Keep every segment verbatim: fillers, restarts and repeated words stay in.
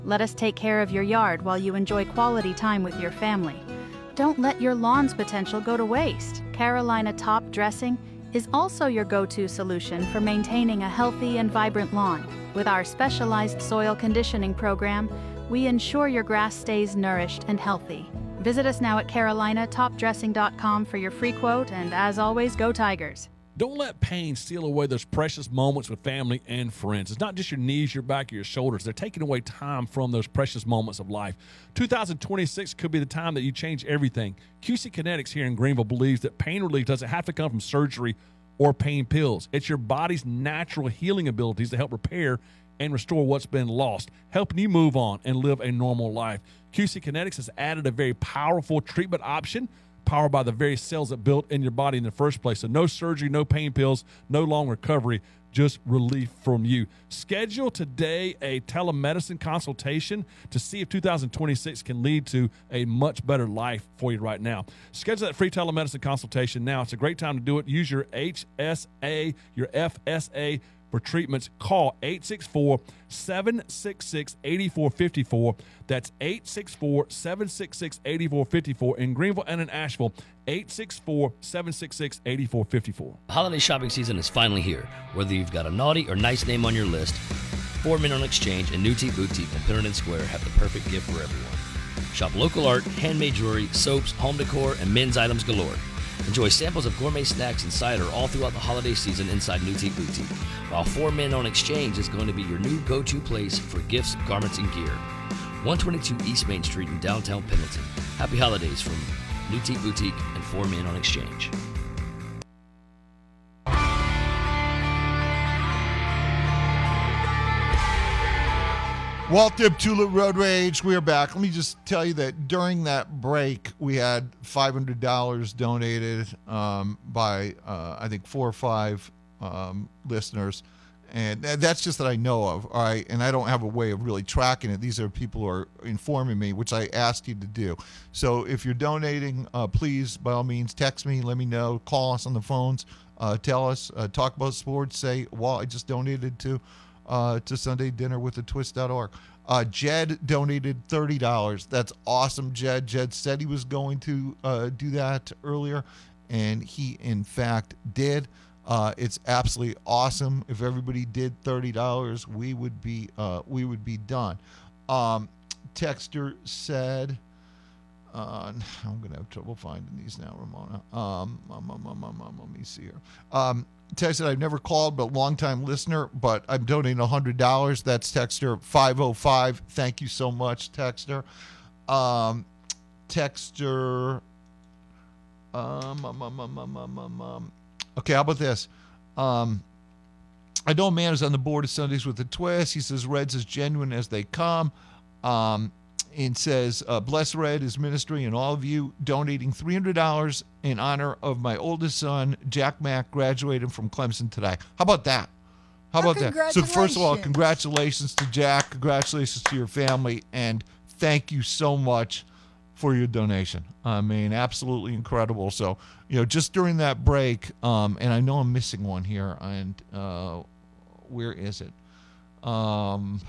Let us take care of your yard while you enjoy quality time with your family. Don't let your lawn's potential go to waste. Carolina Top Dressing is also your go-to solution for maintaining a healthy and vibrant lawn. With our specialized soil conditioning program, we ensure your grass stays nourished and healthy. Visit us now at carolina top dressing dot com for your free quote, and as always, go Tigers. Don't let pain steal away those precious moments with family and friends. It's not just your knees, your back, or your shoulders. They're taking away time from those precious moments of life. two thousand twenty-six could be the time that you change everything. Q C Kinetics here in Greenville believes that pain relief doesn't have to come from surgery or pain pills. It's your body's natural healing abilities to help repair and restore what's been lost, helping you move on and live a normal life. Q C Kinetics has added a very powerful treatment option powered by the very cells that built in your body in the first place. So no surgery, no pain pills, no long recovery, just relief from you. Schedule today a telemedicine consultation to see if two thousand twenty-six can lead to a much better life for you right now. Schedule that free telemedicine consultation now. It's a great time to do it. Use your H S A, your F S A for treatments. Call eight six four, seven six six, eight four five four. That's eight six four, seven six six, eight four five four in Greenville and in Asheville. eight six four, seven six six, eight four five four. Holiday shopping season is finally here. Whether you've got a naughty or nice name on your list, Four Men on Exchange and New Tea Boutique in Pinnerton Square have the perfect gift for everyone. Shop local art, handmade jewelry, soaps, home decor, and men's items galore. Enjoy samples of gourmet snacks and cider all throughout the holiday season inside New Tea Boutique, while Four Men on Exchange is going to be your new go-to place for gifts, garments, and gear. one twenty-two East Main Street in downtown Pendleton. Happy holidays from New Tea Boutique and Four Men on Exchange. Walt Dip-Tulip Road Rage, we are back. Let me just tell you that during that break, we had five hundred dollars donated um, by, uh, I think, four or five um, listeners. And that's just that I know of, all right? And I don't have a way of really tracking it. These are people who are informing me, which I asked you to do. So if you're donating, uh, please, by all means, text me, let me know, call us on the phones, uh, tell us, uh, talk about sports, say, well, I just donated to Uh, to Sunday Dinner with the Twist dot org. Uh, Jed donated thirty dollars. That's awesome, Jed. Jed said he was going to uh, do that earlier, and he, in fact, did. Uh, it's absolutely awesome. If everybody did thirty dollars, we would be uh, we would be done. Um, Texter said, uh, I'm going to have trouble finding these now, Ramona. Um, um, um, um, um, um, let me see here. Um, Text said, I've never called, but long-time listener, but I'm donating one hundred dollars. That's Texter five oh five. Thank you so much, Texter. Um, Texter, um, um, um, um, um, um, um, um. Okay, how about this? Um, I know a man is on the board of Sundays with a Twist. He says, Red's as genuine as they come. Um, and says, uh, bless Red, his ministry, and all of you donating three hundred dollars in honor of my oldest son, Jack Mack, graduated from Clemson today. How about that? How Well, about that? So first of all, congratulations to Jack. Congratulations to your family. And thank you so much for your donation. I mean, absolutely incredible. So, you know, just during that break, um, and I know I'm missing one here. And uh, where is it? Um...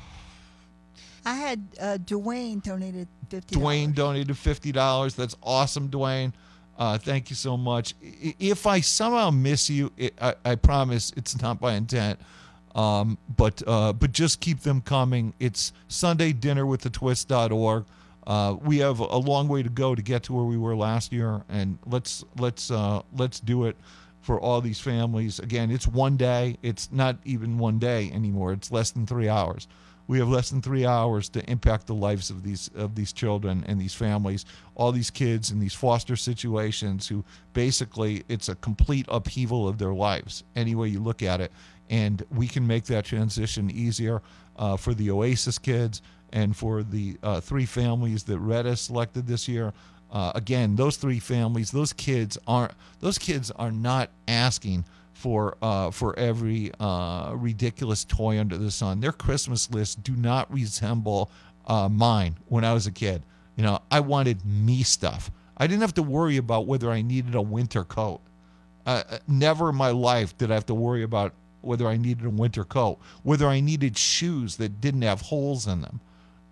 I had uh, Dwayne donated fifty dollars. Dwayne donated fifty dollars. That's awesome, Dwayne. Uh, thank you so much. If I somehow miss you, it, I, I promise it's not by intent. Um, but uh, but just keep them coming. It's Sunday Dinner with the Twist dot org. Uh, we have a long way to go to get to where we were last year, and let's let's uh, let's do it for all these families. Again, it's one day. It's not even one day anymore. It's less than three hours. We have less than three hours to impact the lives of these of these children and these families, all these kids in these foster situations who basically it's a complete upheaval of their lives, any way you look at it. And we can make that transition easier uh, for the Oasis kids and for the uh, three families that Red has selected this year. Uh, again, those three families, those kids aren't those kids are not asking for uh, for every uh, ridiculous toy under the sun. Their Christmas lists do not resemble uh, mine when I was a kid. You know, I wanted me stuff. I didn't have to worry about whether I needed a winter coat. Uh, never in my life did I have to worry about whether I needed a winter coat, whether I needed shoes that didn't have holes in them.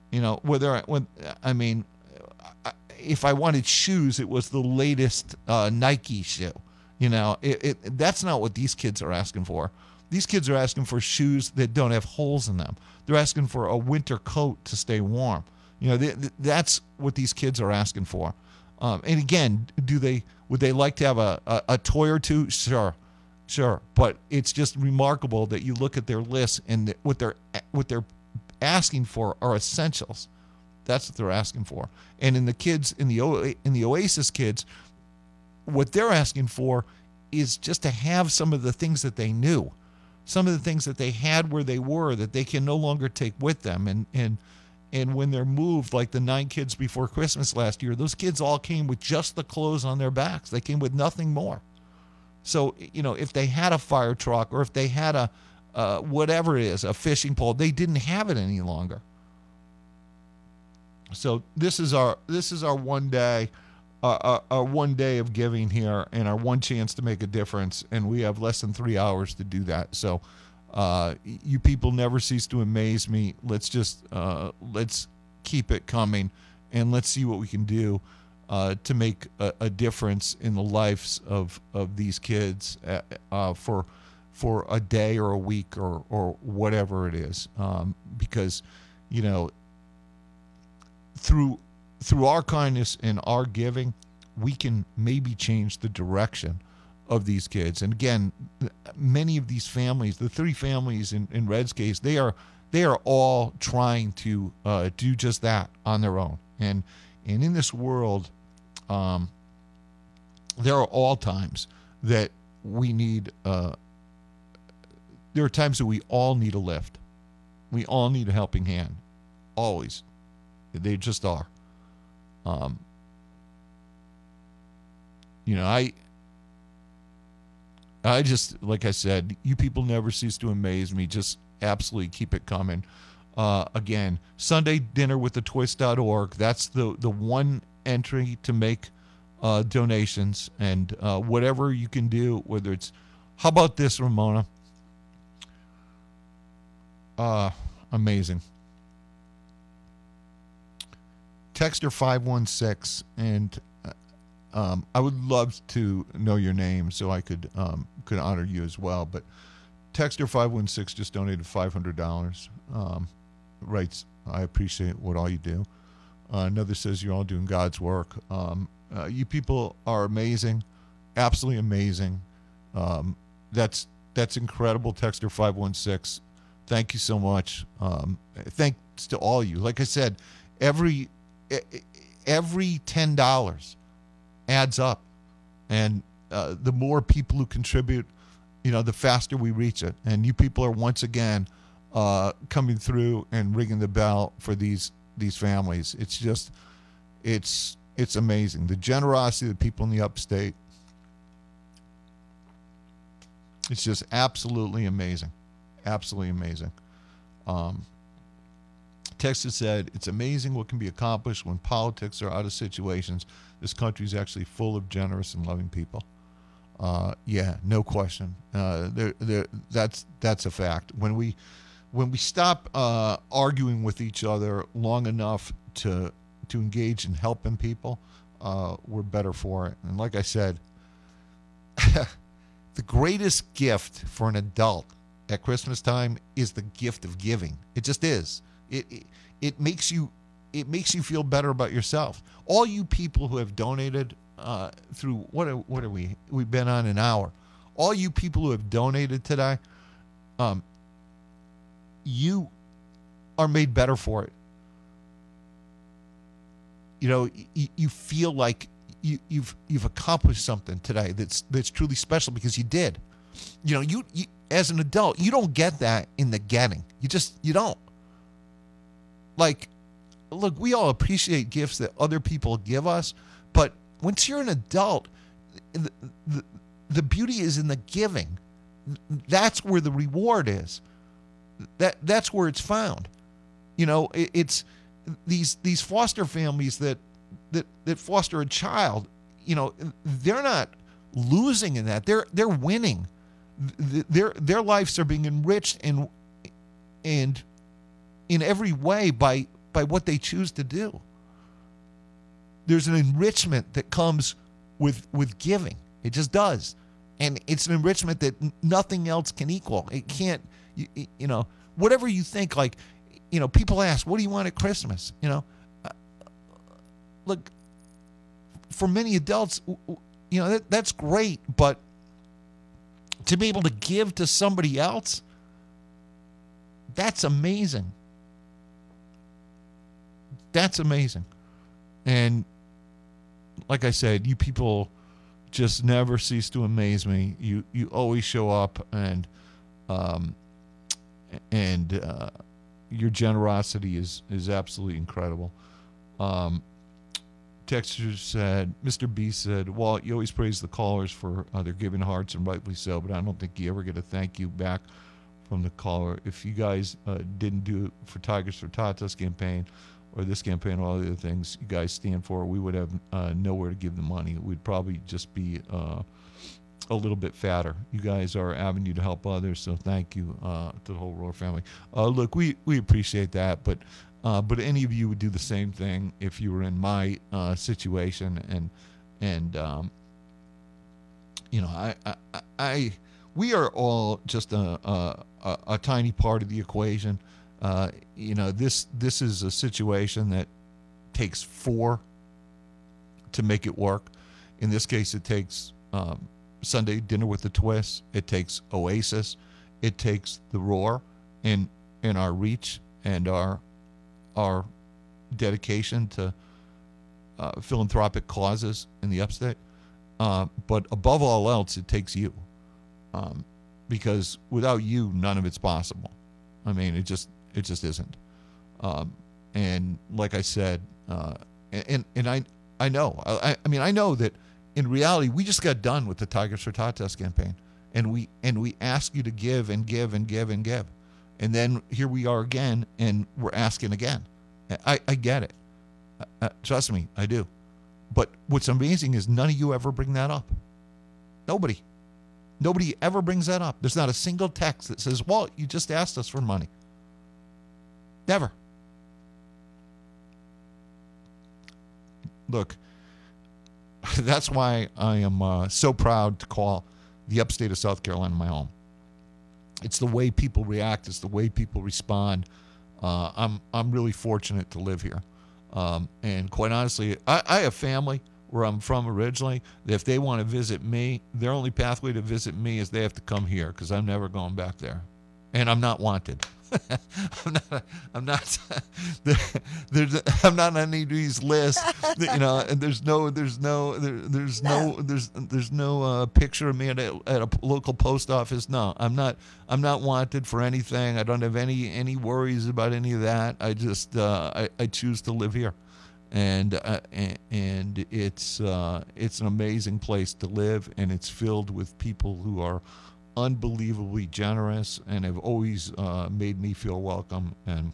You know, whether I, when I mean, if I wanted shoes, it was the latest uh, Nike shoe. You know, it, it that's not what these kids are asking for. These kids are asking for shoes that don't have holes in them. They're asking for a winter coat to stay warm. You know, they, that's what these kids are asking for. Um, and again, do they would they like to have a, a, a toy or two? Sure, sure. But it's just remarkable that you look at their list and that what they're what they're asking for are essentials. That's what they're asking for. And in the kids in the o- in the Oasis kids, what they're asking for is just to have some of the things that they knew, some of the things that they had where they were that they can no longer take with them. And and and when they're moved, like the nine kids before Christmas last year, those kids all came with just the clothes on their backs. They came with nothing more. So, you know, if they had a fire truck or if they had a uh, whatever it is, a fishing pole, they didn't have it any longer. So this is our this is our one day, uh, our, our one day of giving here, and our one chance to make a difference. And we have less than three hours to do that. So, uh, you people never cease to amaze me. Let's just uh, let's keep it coming, and let's see what we can do uh, to make a, a difference in the lives of of these kids uh, uh, for for a day or a week or or whatever it is, um, because you know. Through through our kindness and our giving, we can maybe change the direction of these kids. And again, many of these families, the three families in, in Red's case, they are they are all trying to uh, do just that on their own. And and in this world, um, there are all times that we need. Uh, there are times that we all need a lift. We all need a helping hand, always. They just are. Um, you know, I, I just, like I said, you people never cease to amaze me. Just absolutely keep it coming. Uh, again, Sunday dinner with the twist dot org. That's the, the one entry to make uh, donations, and uh, whatever you can do, whether it's, how about this, Ramona? Uh, amazing. Texter five one six, and um, I would love to know your name so I could um, could honor you as well. But Texter five one six just donated five hundred dollars. Um, writes, I appreciate what all you do. Uh, another says you're all doing God's work. Um, uh, you people are amazing, absolutely amazing. Um, that's that's incredible. Texter five one six, thank you so much. Um, thanks to all you. Like I said, every every ten dollars adds up, and uh, the more people who contribute, you know, the faster we reach it. And you people are once again uh, coming through and ringing the bell for these these families. It's just, it's it's amazing. The generosity of the people in the upstate, it's just absolutely amazing, absolutely amazing. Um, Texas said, it's amazing what can be accomplished when politics are out of situations. This country is actually full of generous and loving people. Uh, yeah, no question. Uh, there, there, that's that's a fact. When we when we stop uh, arguing with each other long enough to to engage in helping people, uh, we're better for it. And like I said, the greatest gift for an adult at Christmas time is the gift of giving. It just is. It, it it makes you it makes you feel better about yourself. All you people who have donated uh, through what are, what are we we've been on an hour. All you people who have donated today, um, you are made better for it. You know, you, you feel like you, you've you've accomplished something today that's that's truly special because you did. You know, you, you as an adult, you don't get that in the getting. You just you don't. Like, look, we all appreciate gifts that other people give us, but once you're an adult, the, the, the beauty is in the giving. That's where the reward is. That that's where it's found. You know, it, it's these these foster families that that that foster a child. You know, they're not losing in that. They're they're winning. Their their lives are being enriched and and in every way by by what they choose to do. There's an enrichment that comes with with giving. It just does. And it's an enrichment that n- nothing else can equal. It can't, you, you know, whatever you think, like, you know, people ask, what do you want at Christmas? You know, uh, look, for many adults, you know, that, that's great, but to be able to give to somebody else, that's amazing. That's amazing. And like I said, you people just never cease to amaze me. You you always show up, and um and uh, your generosity is is absolutely incredible. Um, Texture said, Mister B said, Walt, you always praise the callers for uh, their giving hearts, and rightfully so, but I don't think you ever get a thank you back from the caller. If you guys uh, didn't do it for Tigers for Tatas campaign, or this campaign, or all the other things you guys stand for, we would have uh, nowhere to give the money. We'd probably just be uh, a little bit fatter. You guys are an avenue to help others, so thank you uh, to the whole Roar family. Uh, look, we, we appreciate that, but uh, but any of you would do the same thing if you were in my uh, situation, and and um, you know, I, I I we are all just a a, a, a tiny part of the equation. Uh, you know, this this is a situation that takes four to make it work. In this case, it takes um, Sunday Dinner with the Twist. It takes Oasis. It takes the Roar, and and our reach and our our dedication to uh, philanthropic causes in the upstate. Uh, but above all else, it takes you, um, because without you, none of it's possible. I mean, it just it just isn't. Um, and like I said, uh, and and I I know I, I mean I know that in reality we just got done with the Tigers for Tatas campaign, and we and we ask you to give and give and give and give, and then here we are again, and we're asking again. I I get it, uh, trust me, I do. But what's amazing is none of you ever bring that up. Nobody. Nobody ever brings that up. There's not a single text that says, Walt, you just asked us for money. Never. Look, that's why I am uh, so proud to call the upstate of South Carolina my home. It's the way people react. It's the way people respond. Uh, I'm I'm really fortunate to live here. Um, and quite honestly, I, I have family where I'm from originally. If they want to visit me, their only pathway to visit me is they have to come here, because I'm never going back there. And I'm not wanted. I'm not. I'm not. There's. I'm not on any of these lists. You know. And there's no. There's no. There, there's no. There's. There's no uh, picture of me at a, at a local post office. No. I'm not. I'm not wanted for anything. I don't have any any worries about any of that. I just. Uh, I. I choose to live here, and uh, and it's uh, it's an amazing place to live, and it's filled with people who are unbelievably generous and have always uh, made me feel welcome. And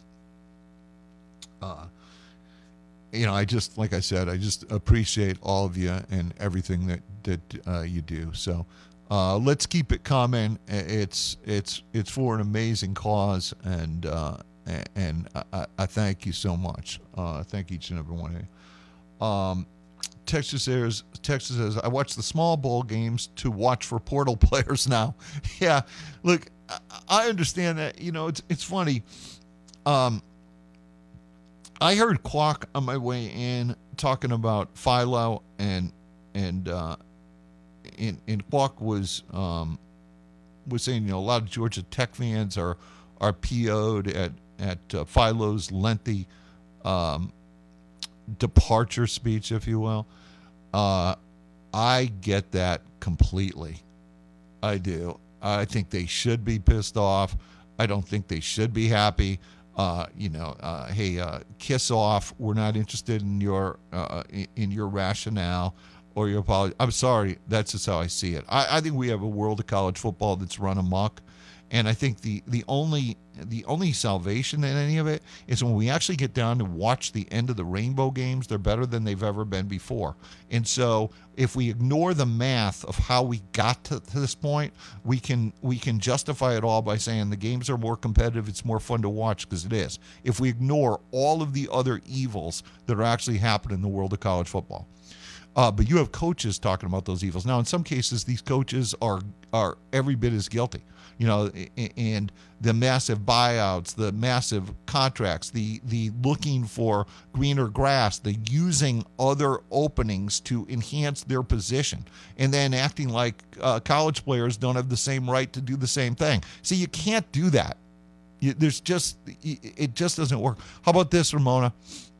uh, you know, I just, like I said, I just appreciate all of you and everything that that uh, you do. So uh, let's keep it coming. It's it's it's for an amazing cause, and uh, and I, I thank you so much. Uh, thank each and every one of you. Um, Texas says, Texas says, I watch the small bowl games to watch for portal players now. Yeah, look, I understand that. You know, it's it's funny. Um, I heard Quack on my way in talking about Philo, and and uh, and, and Quack was um, was saying, you know, a lot of Georgia Tech fans are are P O'd at at uh, Philo's lengthy um, departure speech, if you will. Uh, I get that completely. I do. I think they should be pissed off. I don't think they should be happy. Uh, you know, uh, hey, uh, kiss off. We're not interested in your uh, in, in your rationale or your apology. I'm sorry. That's just how I see it. I, I think we have a world of college football that's run amok, And I think the the only the only salvation in any of it is when we actually get down to watch the end of the Rainbow games. They're better than they've ever been before. And so if we ignore the math of how we got to, to this point, we can we can justify it all by saying the games are more competitive, it's more fun to watch, because it is. If we ignore all of the other evils that are actually happening in the world of college football. Uh, but you have coaches talking about those evils. Now, in some cases, these coaches are are every bit as guilty. You know, and the massive buyouts, the massive contracts, the the looking for greener grass, the using other openings to enhance their position, and then acting like uh, college players don't have the same right to do the same thing. See, you can't do that. You, there's just, it just doesn't work. How about this, Ramona?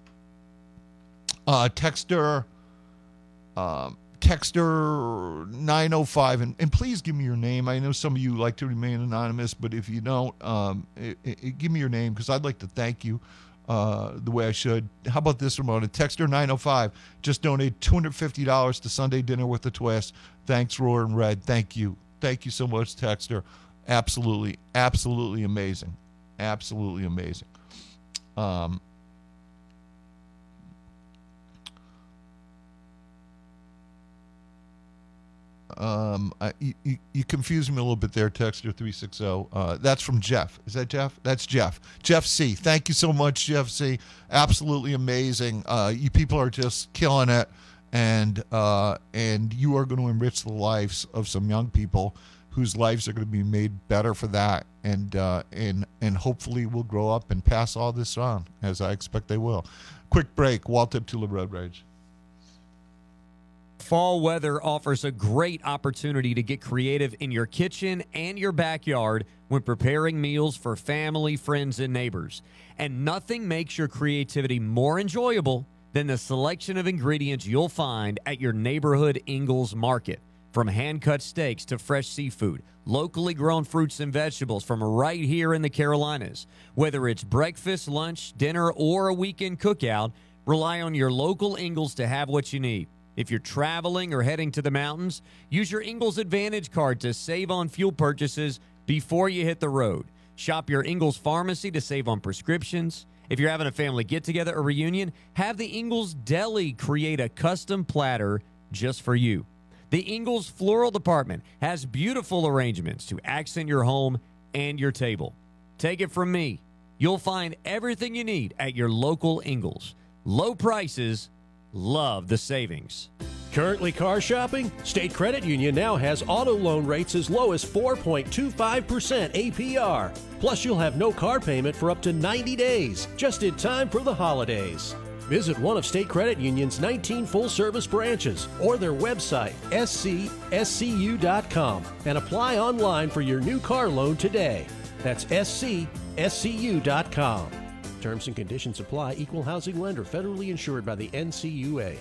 Uh, Texter, um, Texter nine oh five, and, and please give me your name. I know some of you like to remain anonymous, but if you don't, um, it, it, give me your name, because I'd like to thank you uh, the way I should. How about this, Ramona? Texter nine oh five just donated two hundred fifty dollars to Sunday Dinner with a Twist. Thanks, Roar and Red. Thank you. Thank you so much, Texter. Absolutely, absolutely amazing. Absolutely amazing. Um, Um, I, you, you confused me a little bit there, Texter three sixty. Uh, that's from Jeff. Is that Jeff? That's Jeff. Jeff C. Thank you so much, Jeff C. Absolutely amazing. Uh, you people are just killing it, and uh, and you are going to enrich the lives of some young people whose lives are going to be made better for that, and uh, and and hopefully will grow up and pass all this on, as I expect they will. Quick break. Walt Tip Tulip Road Rage. Fall weather offers a great opportunity to get creative in your kitchen and your backyard when preparing meals for family, friends, and neighbors. And nothing makes your creativity more enjoyable than the selection of ingredients you'll find at your neighborhood Ingles Market. From hand-cut steaks to fresh seafood, locally grown fruits and vegetables from right here in the Carolinas. Whether it's breakfast, lunch, dinner, or a weekend cookout, rely on your local Ingles to have what you need. If you're traveling or heading to the mountains, use your Ingles Advantage card to save on fuel purchases before you hit the road. Shop your Ingles Pharmacy to save on prescriptions. If you're having a family get-together or reunion, have the Ingles Deli create a custom platter just for you. The Ingles Floral Department has beautiful arrangements to accent your home and your table. Take it from me, you'll find everything you need at your local Ingles. Low prices, love the savings. Currently car shopping? State Credit Union now has auto loan rates as low as four point two five percent A P R. Plus, you'll have no car payment for up to ninety days, just in time for the holidays. Visit one of State Credit Union's nineteen full-service branches or their website, S C S C U dot com, and apply online for your new car loan today. That's S C S C U dot com. Terms and conditions apply. Equal housing lender. Federally insured by the N C U A.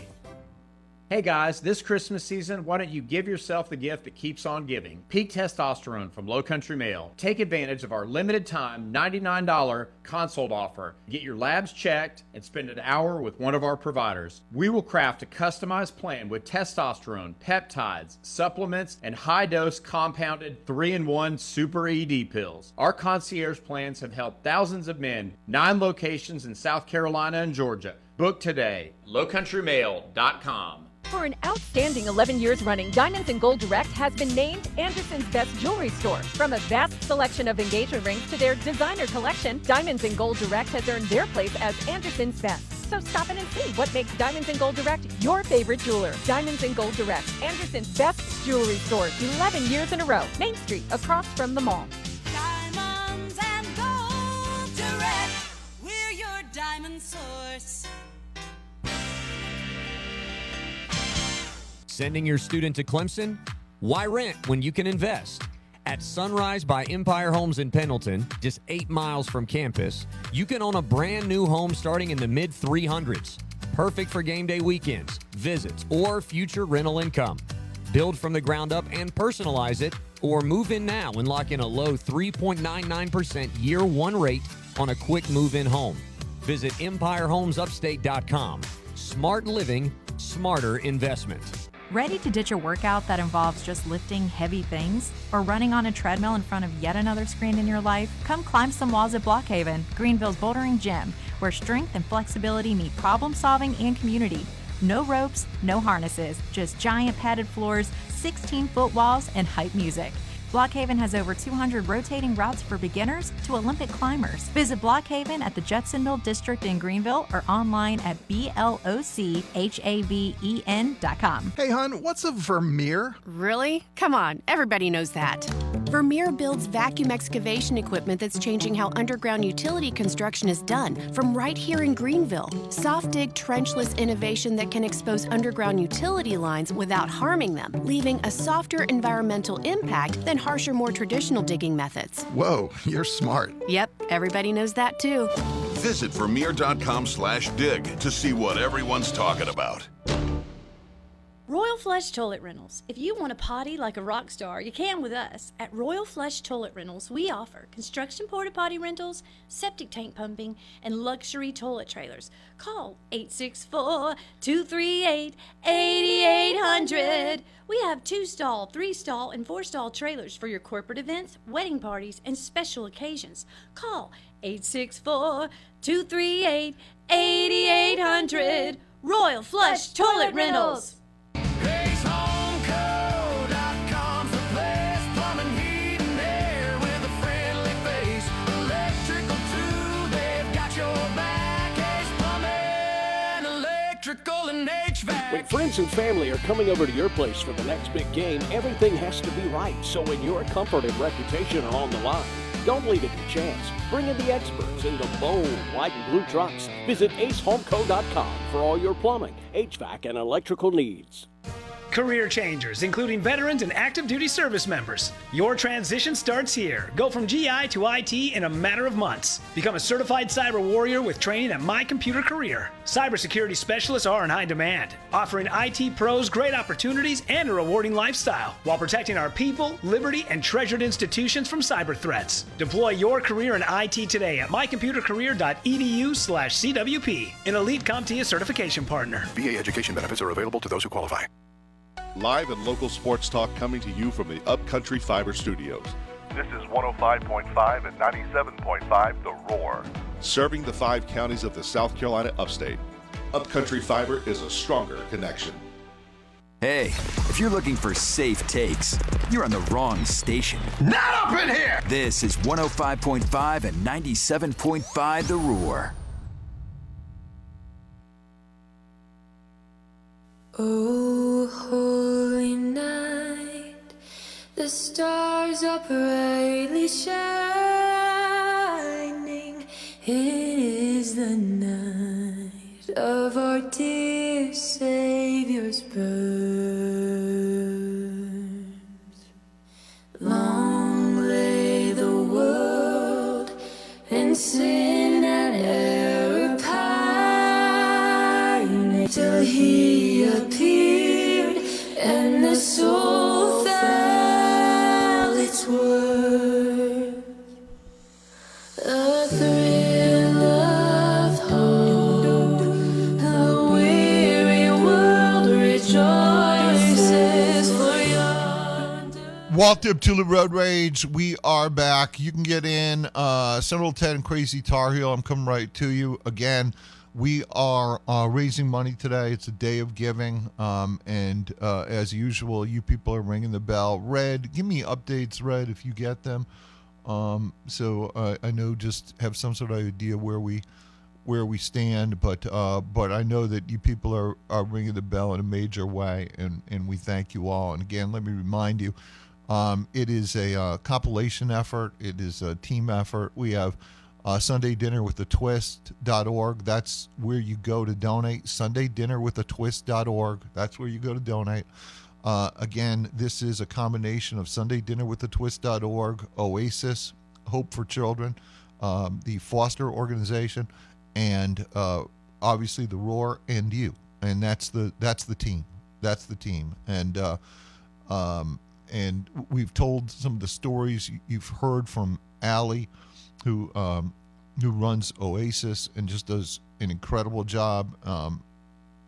Hey guys, this Christmas season, why don't you give yourself the gift that keeps on giving? Peak Testosterone from Low Country Male. Take advantage of our limited time ninety-nine dollars consult offer. Get your labs checked and spend an hour with one of our providers. We will craft a customized plan with testosterone, peptides, supplements, and high-dose compounded three in one Super E D pills. Our concierge plans have helped thousands of men, nine locations in South Carolina and Georgia. Book today, low country mail dot com. For an outstanding eleven years running, Diamonds and Gold Direct has been named Anderson's best jewelry store. From a vast selection of engagement rings to their designer collection, Diamonds and Gold Direct has earned their place as Anderson's best. So stop in and see what makes Diamonds and Gold Direct your favorite jeweler. Diamonds and Gold Direct, Anderson's best jewelry store, eleven years in a row. Main Street, across from the mall. Diamonds and Gold Direct, we're your diamond source. Sending your student to Clemson? Why rent when you can invest? At Sunrise by Empire Homes in Pendleton, just eight miles from campus, you can own a brand new home starting in the mid three hundreds. Perfect for game day weekends, visits, or future rental income. Build from the ground up and personalize it, or move in now and lock in a low three point nine nine percent year one rate on a quick move-in home. Visit empire homes upstate dot com. Smart living, smarter investment. Ready to ditch a workout that involves just lifting heavy things? Or running on a treadmill in front of yet another screen in your life? Come climb some walls at Blockhaven, Greenville's bouldering gym, where strength and flexibility meet problem solving and community. No ropes, no harnesses, just giant padded floors, sixteen-foot walls, and hype music. Blockhaven has over two hundred rotating routes for beginners to Olympic climbers. Visit Blockhaven at the Judsonville District in Greenville or online at B L O C H A V E N dot com. Hey, hon, what's a Vermeer? Really? Come on, everybody knows that. Vermeer builds vacuum excavation equipment that's changing how underground utility construction is done from right here in Greenville. Soft dig trenchless innovation that can expose underground utility lines without harming them, leaving a softer environmental impact than harsher, more traditional digging methods. Whoa, you're smart. Yep, everybody knows that too. Visit Vermeer.com slash dig to see what everyone's talking about. Royal Flush Toilet Rentals. If you want to potty like a rock star, you can with us. At Royal Flush Toilet Rentals, we offer construction porta potty rentals, septic tank pumping, and luxury toilet trailers. Call eight six four, two three eight, eight eight hundred. We have two-stall, three-stall, and four-stall trailers for your corporate events, wedding parties, and special occasions. Call eight six four, two three eight, eight eight hundred. Royal Flush Toilet Rentals. Ace Home Co dot com's the place. Plumbing, heat, and air with a friendly face. Electrical too, they've got your back. Ace Plumbing, electrical, and H V A C. When friends and family are coming over to your place for the next big game, everything has to be right. So when your comfort and reputation are on the line, don't leave it to chance. Bring in the experts in the bold white and blue trucks. Visit Ace Home Co dot com for all your plumbing, H V A C, and electrical needs. Career changers, including veterans and active duty service members. Your transition starts here. Go from G I to I T in a matter of months. Become a certified cyber warrior with training at My Computer Career. Cybersecurity specialists are in high demand, offering I T pros great opportunities and a rewarding lifestyle while protecting our people, liberty, and treasured institutions from cyber threats. Deploy your career in I T today at my computer career dot e d u slash C W P, an elite CompTIA certification partner. V A education benefits are available to those who qualify. Live and local sports talk coming to you from the Upcountry Fiber Studios. This is one oh five point five and ninety-seven point five The Roar. Serving the five counties of the South Carolina upstate. Upcountry Fiber is a stronger connection. Hey, if you're looking for safe takes, you're on the wrong station. Not up in here! This is one oh five point five and ninety-seven point five The Roar. Oh, holy night, the stars are brightly shining. It is the night of our dear Savior's birth. Long lay the world in sin and error pining till he appeared and the soul felt its worth. A thrill of hope, the weary world rejoices for yonder. Walt Dibtula Road Rage, we are back. You can get in uh, Central ten Crazy Tar Heel. I'm coming right to you again. We are uh, raising money today. It's a day of giving, um, and uh, as usual, you people are ringing the bell. Red, give me updates, Red, if you get them, um, so uh, I know just have some sort of idea where we where we stand. But uh, but I know that you people are, are ringing the bell in a major way, and, and we thank you all. And again, let me remind you, um, it is a uh, compilation effort. It is a team effort. We have Uh, Sunday Dinner with a Twist dot org. That's where you go to donate. Sunday Dinner with a Twist dot org. That's where you go to donate. Uh, again, this is a combination of Sunday Dinner with a Twist dot org, Oasis, Hope for Children, um, the Foster Organization, and uh, obviously the Roar and you. And that's the that's the team. That's the team. And uh, um, and we've told some of the stories you've heard from Allie, who um, who runs Oasis and just does an incredible job. Um,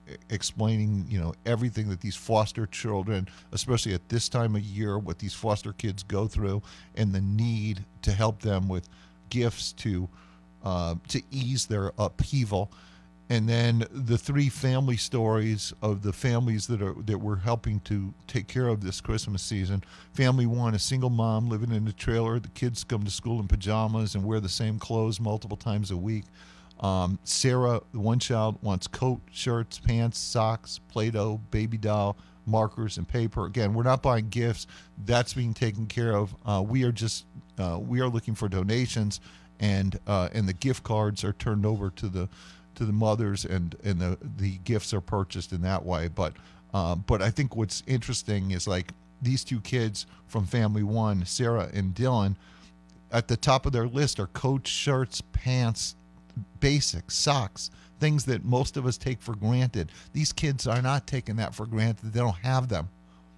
explaining, you know, everything that these foster children, especially at this time of year, what these foster kids go through, and the need to help them with gifts to uh, to ease their upheaval. And then the three family stories of the families that are that we're helping to take care of this Christmas season. Family one, a single mom living in a trailer. The kids come to school in pajamas and wear the same clothes multiple times a week. Um, Sarah, the one child, wants coat, shirts, pants, socks, Play-Doh, baby doll, markers, and paper. Again, we're not buying gifts. That's being taken care of. Uh, we are just uh, we are looking for donations, and uh, and the gift cards are turned over to the to the mothers, and and the the gifts are purchased in that way. But um, but I think what's interesting is, like, these two kids from family one, Sarah and Dylan, at the top of their list are coat, shirts, pants, basics, socks, things that most of us take for granted. These kids are not taking that for granted. They don't have them.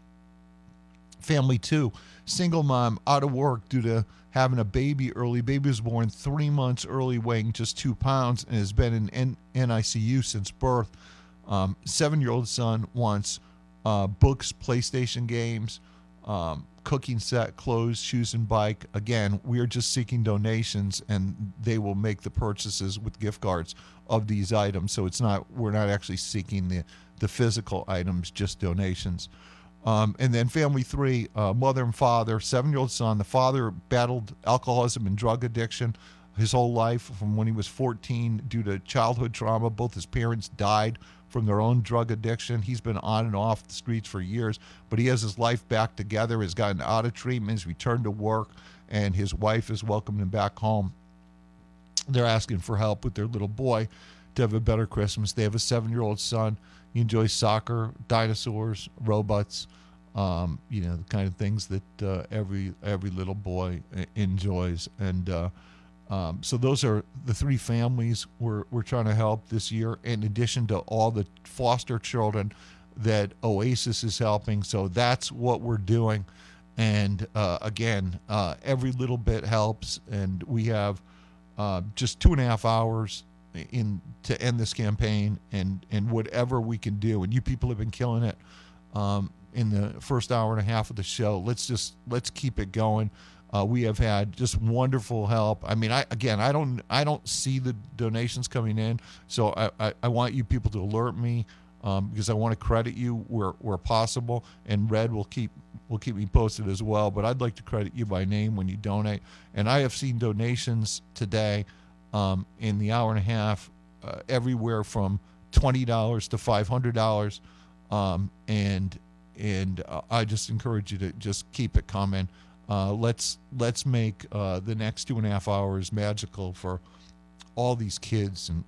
Family two, single mom, out of work due to having a baby early. Baby was born three months early, weighing just two pounds, and has been in N I C U since birth. Um, seven-year-old son wants uh, books, PlayStation games, um, cooking set, clothes, shoes, and bike. Again, we are just seeking donations, and they will make the purchases with gift cards of these items. So it's not we're not actually seeking the the physical items, just donations. Um, and then family three, uh, mother and father, seven-year-old son. The father battled alcoholism and drug addiction his whole life from when he was fourteen due to childhood trauma. Both his parents died from their own drug addiction. He's been on and off the streets for years, but he has his life back together, has gotten out of treatment, has returned to work, and his wife has welcomed him back home. They're asking for help with their little boy to have a better Christmas. They have a seven-year-old son. He enjoys soccer, dinosaurs, robots, um, you know, the kind of things that uh, every every little boy enjoys. And uh, um, so those are the three families we're, we're trying to help this year, in addition to all the foster children that Oasis is helping. So that's what we're doing. And uh, again, uh, every little bit helps. And we have uh, just two and a half hours in to end this campaign, and and whatever we can do, and you people have been killing it um in the first hour and a half of the show. Let's just let's keep it going. Uh we have had just wonderful help. I mean, I again I don't I don't see the donations coming in, so I I, I want you people to alert me, um because I want to credit you where where possible, and Red will keep will keep me posted as well. But I'd like to credit you by name when you donate. And I have seen donations today Um, in the hour and a half, uh, everywhere from twenty dollars to five hundred dollars, um, and and uh, I just encourage you to just keep it coming. Uh, let's let's make uh, the next two and a half hours magical for all these kids and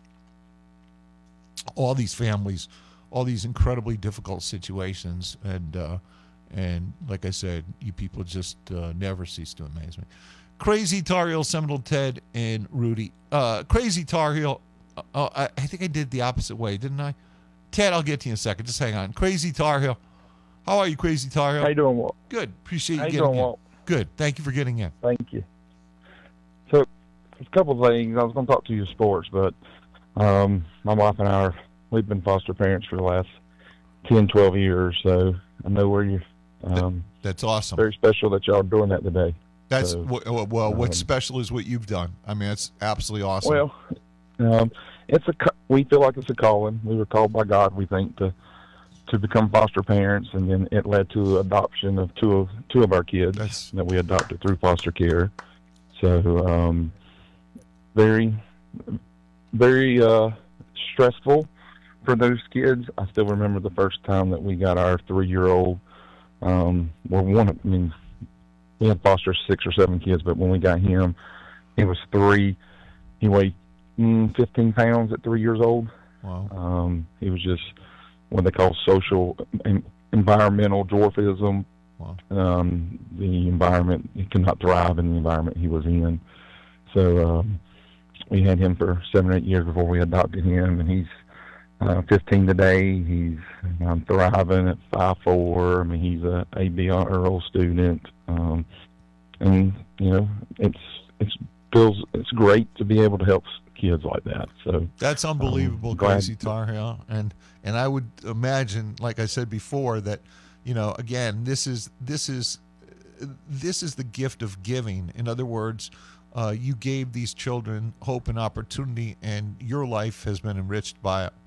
all these families, all these incredibly difficult situations. And uh, and like I said, you people just uh, never cease to amaze me. Crazy Tar Heel, Seminole Ted, and Rudy. Uh, Crazy Tar Heel, uh, I, I think I did the opposite way, didn't I? Ted, I'll get to you in a second. Just hang on. Crazy Tar Heel. How are you, Crazy Tar Heel? How you doing, Walt? Good. Appreciate you How you getting doing, in. Walt? Good. Thank you for getting in. Thank you. So, a couple of things. I was going to talk to you sports, but um, my wife and I, are, we've been foster parents for the last ten, twelve years, so I know where you're. Um, That's awesome. Very special that y'all are doing that today. That's so, well, well um, what's special is what you've done. I mean, it's absolutely awesome. Well, um, it's a we feel like it's a calling. We were called by God, we think, to to become foster parents, and then it led to adoption of two of two of our kids That's... that we adopted through foster care. So, um, very, very uh, stressful for those kids. I still remember the first time that we got our three-year-old. Um, well, one, I mean. We had foster six or seven kids, but when we got him, he was three. He weighed mm, fifteen pounds at three years old. Wow. Um, he was just what they call social and environmental dwarfism. Wow. Um, the environment, he could not thrive in the environment he was in. So um, we had him for seven or eight years before we adopted him, and he's uh, fifteen today. He's um, thriving at five foot four. I mean, he's a A B R student. Um, and you know, it's it's feels it's great to be able to help kids like that. So that's unbelievable, um, glad- Crazy Tar Heel. And and I would imagine, like I said before, that you know, again, this is this is this is the gift of giving. In other words, uh, you gave these children hope and opportunity, and your life has been enriched by it.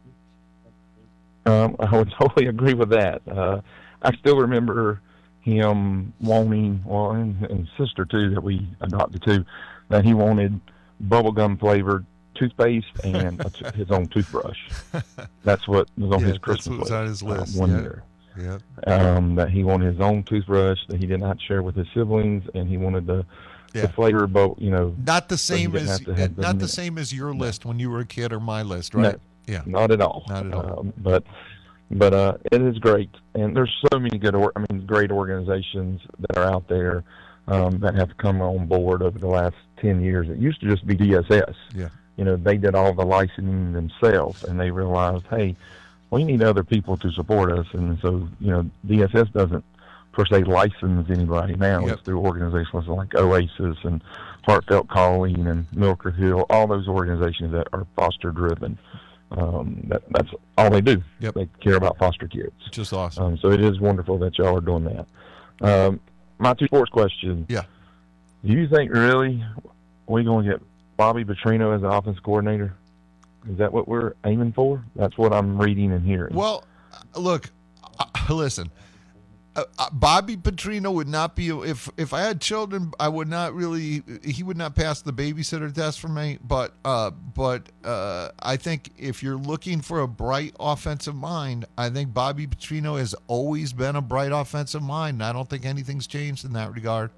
Um, I would totally agree with that. Uh, I still remember him wanting, well, and, and sister too, that we adopted too, that he wanted bubblegum flavored toothpaste and a t- his own toothbrush. That's what was on Yeah, his that's Christmas what was list. on his list, uh, one yeah. year. Yeah. Um, that he wanted his own toothbrush that he did not share with his siblings, and he wanted the, Yeah. the flavor, but you know, Not the so he same didn't as have to have not the- the same as your list when you were a kid or my list, right? No, yeah. not at all. Not at all. Um, but but uh, it is great, and there's so many good, or, I mean, great organizations that are out there um, that have come on board over the last ten years. It used to just be D S S. Yeah. You know, they did all the licensing themselves, and they realized, hey, we need other people to support us, and so you know, D S S doesn't per se license anybody now. Yep. It's through organizations like Oasis and Heartfelt Calling and Milker Hill, all those organizations that are foster driven. Um, that, that's all they do. Yep. They care about foster kids. Just awesome. Um, so it is wonderful that y'all are doing that. Um, my two sports questions. Yeah. Do you think really we're going to get Bobby Petrino as an offense coordinator? Is that what we're aiming for? That's what I'm reading and hearing. Well, uh, look, uh, listen. Uh, uh, Bobby Petrino would not be if if I had children, I would not really. He would not pass the babysitter test for me. But uh, but uh, I think if you're looking for a bright offensive mind, I think Bobby Petrino has always been a bright offensive mind. And I don't think anything's changed in that regard.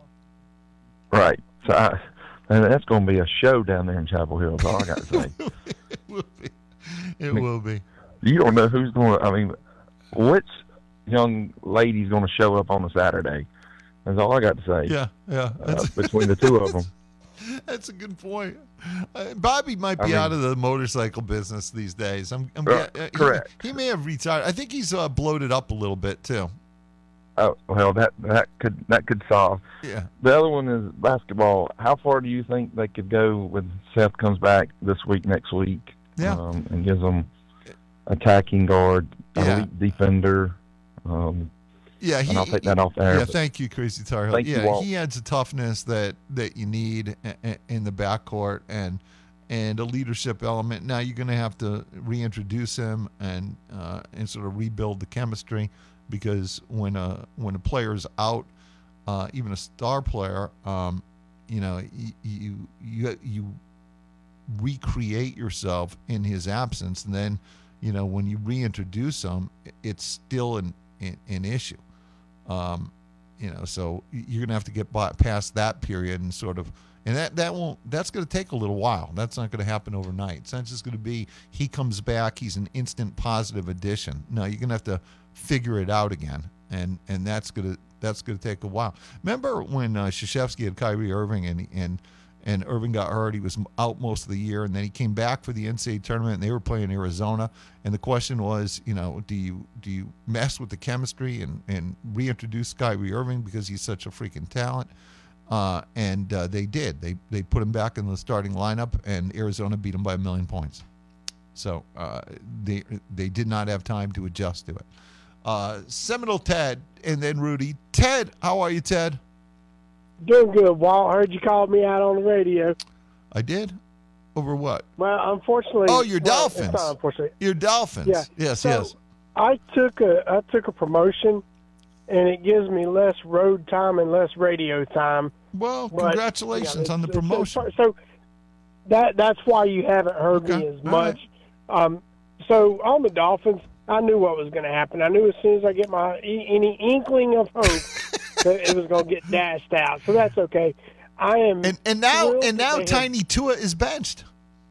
Right. So I, and that's going to be a show down there in Chapel Hill. That's all I got to say. It will be. It will be. You don't know who's going to. I mean, which young lady's going to show up on a Saturday? That's all I got to say. Yeah, yeah. Uh, between the two of them. That's a good point. Uh, Bobby might be I mean- out of the motorcycle business these days. I'm, I'm Uh, uh, he- correct. He, may have retired. I think he's uh, bloated up a little bit too. Oh well, that that could that could solve. Yeah. The other one is basketball. How far do you think they could go when Seth comes back this week, next week? Yeah. Um, and gives them attacking guard, Yeah. elite defender. Um, Yeah, he, and I'll take that off there. Yeah, but- thank you, Crazy Tar Heel. Thank you, yeah, Walt. he adds a toughness that that you need i- i- in the backcourt and and a leadership element. Now you're going to have to reintroduce him and uh, and sort of rebuild the chemistry because when a when a player's out, uh, even a star player, um, you know, you you you, you recreate yourself in his absence, and then you know when you reintroduce him, it's still an an, an issue. Um, you know, so you're gonna have to get by, past that period and sort of, and that that won't. That's gonna take a little while. That's not gonna happen overnight. It's not just gonna be he comes back, he's an instant positive addition. No, you're gonna have to figure it out again, and and that's gonna that's gonna take a while. Remember when uh, Krzyzewski had Kyrie Irving and and and Irving got hurt. He was out most of the year, and then he came back for the N C double A tournament, and they were playing Arizona. And the question was, you know, do you do you mess with the chemistry and, and reintroduce Kyrie Irving because he's such a freaking talent? Uh, and uh, they did. They they put him back in the starting lineup, and Arizona beat him by a million points. So uh, they they did not have time to adjust to it. Uh, Seminole Ted, and then Rudy. Ted, how are you, Ted? Doing good, Walt. Heard you called me out on the radio. I did? Over what? Well, unfortunately. Oh, your well, Dolphins. It's not unfortunately. Your Dolphins. Yeah. Yes, So, yes. I took a I took a promotion, and it gives me less road time and less radio time. Well, But, congratulations yeah, on the it's- it's- promotion. So that that's why you haven't heard me as all much. Um, so on the Dolphins, I knew what was going to happen. I knew as soon as I get my e- any inkling of hope that it was going to get dashed out. So that's okay. I am. And and now thrilled and that now they have- Tiny Tua is benched.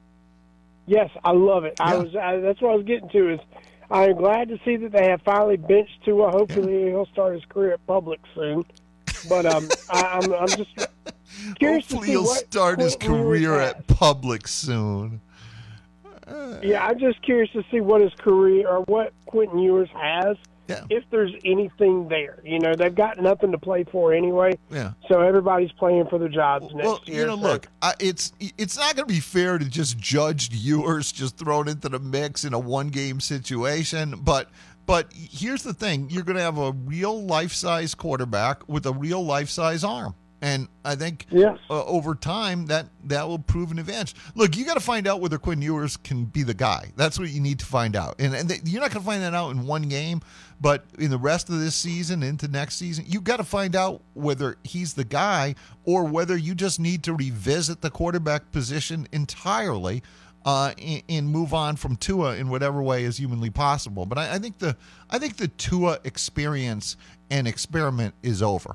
Yes, I love it. I Yeah. was. I, that's what I was getting to. Is I'm glad to see that they have finally benched Tua. Hopefully, he'll start his career at Public soon. But um, I, I'm, I'm just curious Hopefully to see he'll what start his Quentin Ewers career has. at Public soon. Yeah, I'm just curious to see what his career or what Quentin Ewers has Yeah. if there's anything there. You know, they've got nothing to play for anyway. Yeah. So everybody's playing for their jobs next Well, year. you know, so- look, I, it's it's not going to be fair to just judge Ewers just thrown into the mix in a one-game situation. But but here's the thing: you're going to have a real life-size quarterback with a real life-size arm. And I think yes. uh, over time that that will prove an advantage. Look, you got to find out whether Quinn Ewers can be the guy. That's what you need to find out. And, and th- you're not going to find that out in one game, but in the rest of this season, into next season, you got to find out whether he's the guy or whether you just need to revisit the quarterback position entirely uh, and, and move on from Tua in whatever way is humanly possible. But I, I think the I think the Tua experience and experiment is over.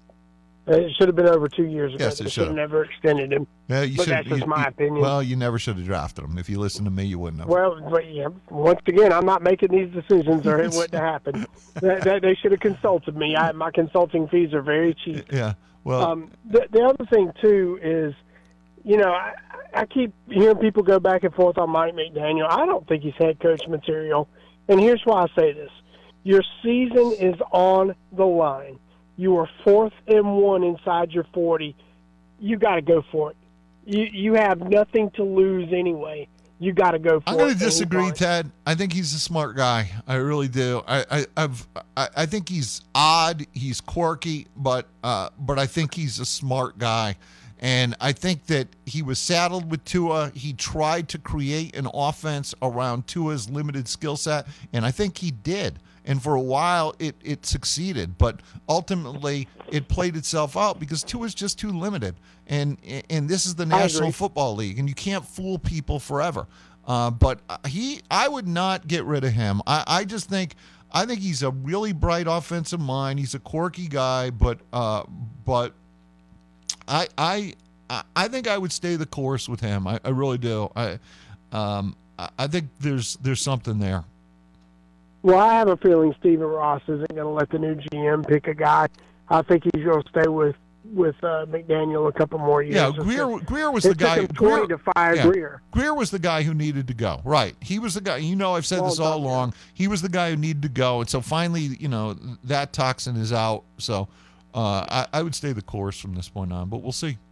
It should have been over two years ago. Yes, it they should should have have. never extended him. Yeah, you but should, that's just you- my you- opinion. Well, you never should have drafted him. If you listen to me, you wouldn't have. Well, but yeah, once again, I'm not making these decisions, or it wouldn't have happened. That, that, they should have consulted me. I, my consulting fees are very cheap. Yeah. Well, Um, the, the other thing too is, you know, I, I keep hearing people go back and forth on Mike McDaniel. I don't think he's head coach material, and here's why I say this: your season is on the line. You are fourth and one inside your forty. You got to go for it. You you have nothing to lose anyway. You got to go for I'm it. going and to he's disagree, on it. Ted. I think he's a smart guy. I really do. I, I, I've, I, I think he's odd. He's quirky, but, uh, but I think he's a smart guy. And I think that he was saddled with Tua. He tried to create an offense around Tua's limited skill set, and I think he did. And for a while, it, it succeeded. But ultimately, it played itself out because Tua's just too limited. And and this is the National agree. Football League, and you can't fool people forever. Uh, but he, I would not get rid of him. I, I just think, I think he's a really bright offensive mind. He's a quirky guy, but uh, but I I I think I would stay the course with him. I, I really do. I um I- I think there's there's something there. Well, I have a feeling Stephen Ross isn't going to let the new G M pick a guy. I think he's going to stay with with uh, McDaniel a couple more years. Yeah, It's Greer just- Greer was it the took guy. him twenty Greer, to fire yeah, Greer. Greer was the guy who needed to go. Right, he was the guy. You know, I've said Well this all done, along. He was the guy who needed to go, and so finally, you know, that toxin is out. So uh, I, I would stay the course from this point on, but we'll see.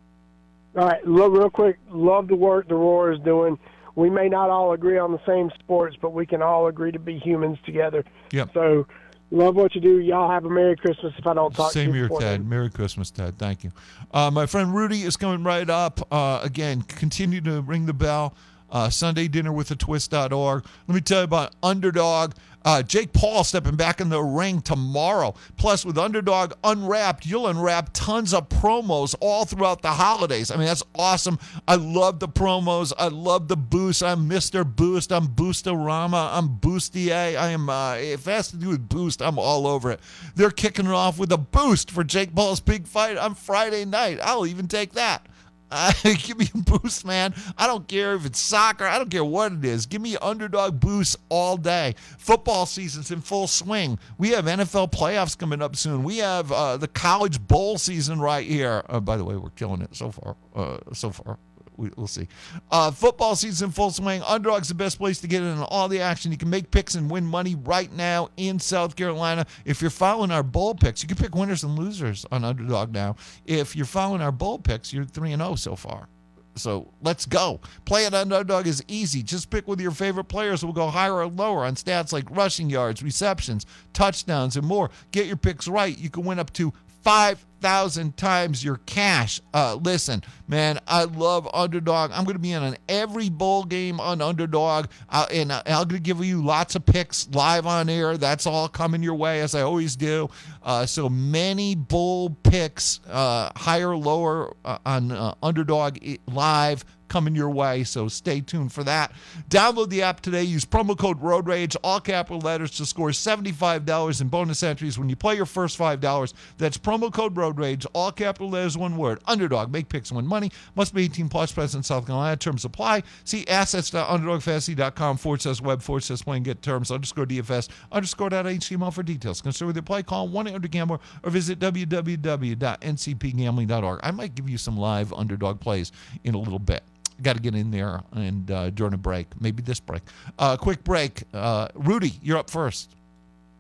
All right, lo- real quick, love the work the Roar is doing. We may not all agree on the same sports, but we can all agree to be humans together. Yep. So, love what you do. Y'all have a Merry Christmas if I don't talk to Same you here, before Ted. then. Merry Christmas, Ted. Thank you. Uh, my friend Rudy is coming right up. Uh, again, continue to ring the bell. Uh, Sunday dinner with a twist dot org. Let me tell you about Underdog. Uh, Jake Paul stepping back in the ring tomorrow. Plus, with Underdog Unwrapped, you'll unwrap tons of promos all throughout the holidays. I mean, that's awesome. I love the promos. I love the boost. I'm Mister Boost. I'm Boostorama. I'm Boostier. I am, uh, if it has to do with Boost, I'm all over it. They're kicking it off with a boost for Jake Paul's big fight on Friday night. I'll even take that. Uh, give me a boost, man. I don't care if it's soccer. I don't care what it is. Give me Underdog boosts all day. Football season's in full swing. We have N F L playoffs coming up soon. We have uh, the college bowl season right here. Uh, by the way, we're killing it so far. Uh, so far. We, we'll see. Uh, football season in full swing. Underdog's the best place to get in on all the action. You can make picks and win money right now in South Carolina. If you're following our bowl picks, you can pick winners and losers on Underdog now. If you're following our bowl picks, you're three and oh so far. So let's go. Playing on Underdog is easy. Just pick with your favorite players. We'll go higher or lower on stats like rushing yards, receptions, touchdowns, and more. Get your picks right. You can win up to five thousand times your cash. Uh, listen, man, I love Underdog. I'm going to be in on every bowl game on Underdog, uh, and uh, I'm going to give you lots of picks live on air. That's all coming your way, as I always do. Uh, so many bowl picks, uh, higher, lower uh, on uh, Underdog live, coming your way, so stay tuned for that. Download the app today. Use promo code Road Rage, all capital letters, to score seventy-five dollars in bonus entries when you play your first five dollars. That's promo code Road Rage, all capital letters, one word. Underdog. Make picks, win money. Must be eighteen plus, present in South Carolina. Terms apply. See assets.underdogfantasy.com forward slash web forward slash play and get terms. Underscore D F S underscore dot H T M L for details. Consider with your play. Call one eight hundred gambler or visit w w w dot n c p gambling dot org. I might give you some live Underdog plays in a little bit. Got to get in there and uh, during a break, maybe this break. Uh, quick break. Uh, Rudy, you're up first.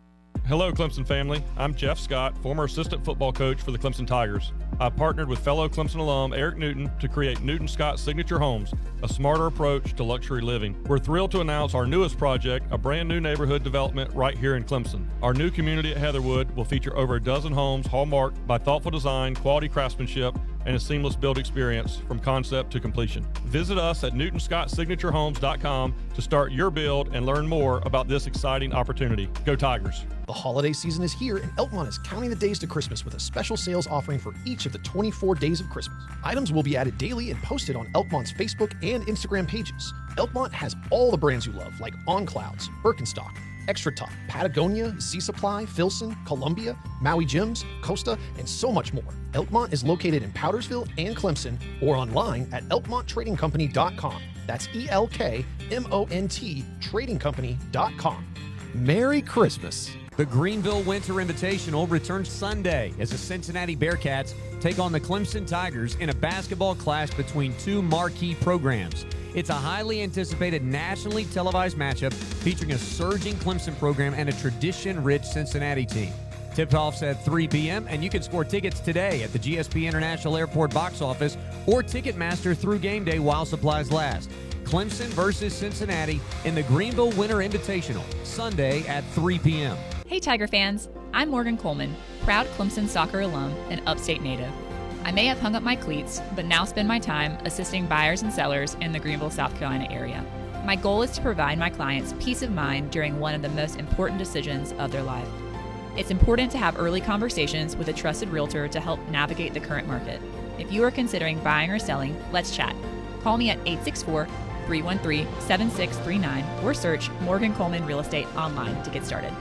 Hello, Clemson family. I'm Jeff Scott, former assistant football coach for the Clemson Tigers. I partnered with fellow Clemson alum Eric Newton to create Newton Scott Signature Homes, a smarter approach to luxury living. We're thrilled to announce our newest project, a brand new neighborhood development right here in Clemson. Our new community at Heatherwood will feature over a dozen homes hallmarked by thoughtful design, quality craftsmanship, and a seamless build experience from concept to completion. Visit us at newton scott signature homes dot com to start your build and learn more about this exciting opportunity. Go Tigers! The holiday season is here, and Elkmont is counting the days to Christmas with a special sales offering for each of the twenty-four days of Christmas. Items will be added daily and posted on Elkmont's Facebook and Instagram pages. Elkmont has all the brands you love, like On Clouds, Birkenstock, Extra Top, Patagonia, Z Supply, Filson, Columbia, Maui Gyms, Costa, and so much more. Elkmont is located in Powdersville and Clemson, or online at elkmont trading company dot com. That's E L K M O N T trading company dot com. Merry Christmas. The Greenville Winter Invitational returns Sunday as the Cincinnati Bearcats take on the Clemson Tigers in a basketball clash between two marquee programs. It's a highly anticipated nationally televised matchup featuring a surging Clemson program and a tradition-rich Cincinnati team. Tip-off's at three p.m., and you can score tickets today at the G S P International Airport box office or Ticketmaster through game day while supplies last. Clemson versus Cincinnati in the Greenville Winter Invitational, Sunday at three p.m. Hey Tiger fans, I'm Morgan Coleman, proud Clemson soccer alum and upstate native. I may have hung up my cleats, but now spend my time assisting buyers and sellers in the Greenville, South Carolina area. My goal is to provide my clients peace of mind during one of the most important decisions of their life. It's important to have early conversations with a trusted realtor to help navigate the current market. If you are considering buying or selling, let's chat. Call me at eight six four, three one three, seven six three nine or search Morgan Coleman Real Estate online to get started.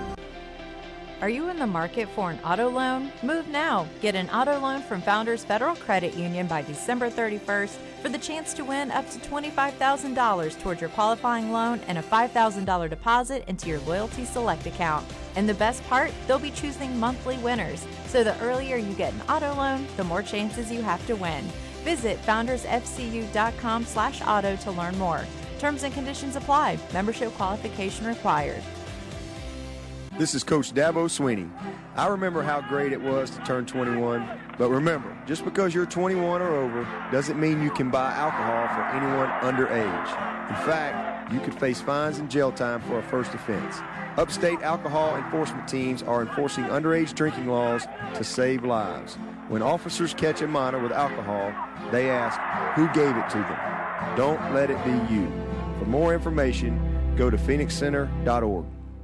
Are you in the market for an auto loan? Move now. Get an auto loan from Founders Federal Credit Union by December thirty-first for the chance to win up to twenty-five thousand dollars towards your qualifying loan and a five thousand dollars deposit into your Loyalty Select account. And the best part, they'll be choosing monthly winners. So the earlier you get an auto loan, the more chances you have to win. Visit founders f c u dot com slash auto to learn more. Terms and conditions apply. Membership qualification required. This is Coach Dabo Sweeney. I remember how great it was to turn twenty-one, but remember, just because you're twenty-one or over doesn't mean you can buy alcohol for anyone underage. In fact, you could face fines and jail time for a first offense. Upstate alcohol enforcement teams are enforcing underage drinking laws to save lives. When officers catch a minor with alcohol, they ask, who gave it to them? Don't let it be you. For more information, go to phoenix center dot org.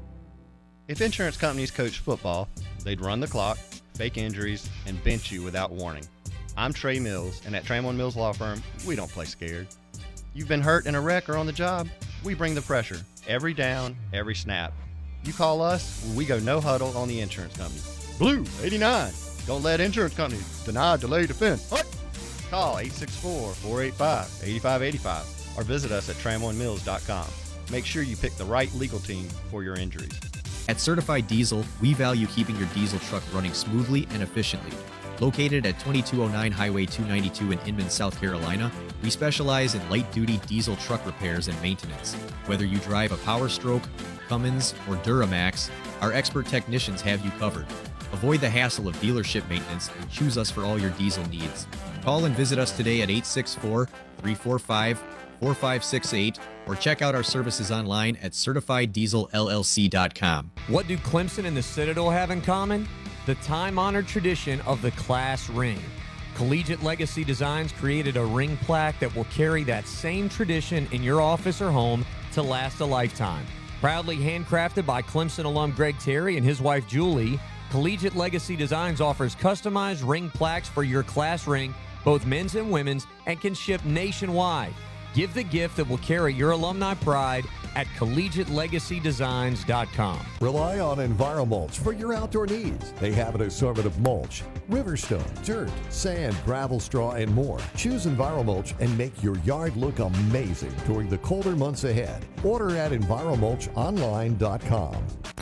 If insurance companies coach football, they'd run the clock, fake injuries, and bench you without warning. I'm Trey Mills, and at Tramon Mills Law Firm, we don't play scared. You've been hurt in a wreck or on the job? We bring the pressure, every down, every snap. You call us, we go no huddle on the insurance company. Blue, eighty-nine. Don't let insurance companies deny delay defense. What? Call eight six four, four eight five, eight five eight five or visit us at tramon mills dot com. Make sure you pick the right legal team for your injuries. At Certified Diesel, we value keeping your diesel truck running smoothly and efficiently. Located at twenty-two oh nine Highway two ninety-two in Inman, South Carolina, we specialize in light-duty diesel truck repairs and maintenance. Whether you drive a Power Stroke, Cummins, or Duramax, our expert technicians have you covered. Avoid the hassle of dealership maintenance and choose us for all your diesel needs. Call and visit us today at eight six four, three four five, four five six eight or check out our services online at certified diesel l l c dot com. What do Clemson and the Citadel have in common? The time-honored tradition of the class ring. Collegiate Legacy Designs created a ring plaque that will carry that same tradition in your office or home to last a lifetime. Proudly handcrafted by Clemson alum Greg Terry and his wife Julie, Collegiate Legacy Designs offers customized ring plaques for your class ring, both men's and women's, and can ship nationwide. Give the gift that will carry your alumni pride at collegiate legacy designs dot com. Rely on EnviroMulch for your outdoor needs. They have an assortment of mulch, riverstone, dirt, sand, gravel, straw, and more. Choose EnviroMulch and make your yard look amazing during the colder months ahead. Order at enviro mulch online dot com.